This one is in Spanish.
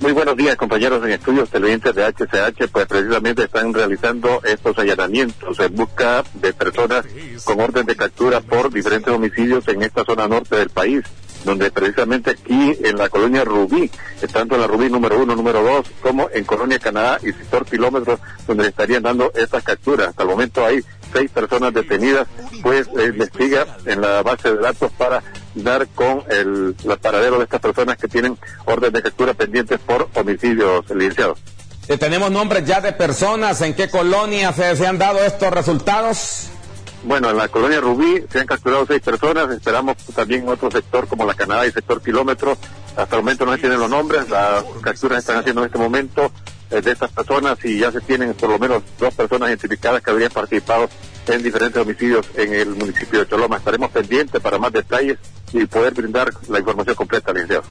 Muy buenos días, compañeros en estudios televidentes de HCH, pues precisamente están realizando estos allanamientos en busca de personas con orden de captura por diferentes homicidios en esta zona norte del país, donde precisamente aquí en la colonia Rubí, tanto en la Rubí número 1, número 2, como en Colonia Canadá y sector Kilómetros, donde le estarían dando estas capturas. Hasta el momento hay 6 personas detenidas, pues investiga en la base de datos para dar con el paradero de estas personas que tienen orden de captura pendientes por homicidios, licenciados. ¿Tenemos nombres ya de personas? ¿En qué colonia se han dado estos resultados? Bueno, en la colonia Rubí se han capturado 6 personas, esperamos también en otro sector como la Canadá y sector Kilómetros. Hasta el momento no se tienen los nombres, las capturas están haciendo en este momento de estas personas y ya se tienen por lo menos 2 personas identificadas que habrían participado en diferentes homicidios en el municipio de Choloma. Estaremos pendientes para más detalles y poder brindar la información completa, licenciado.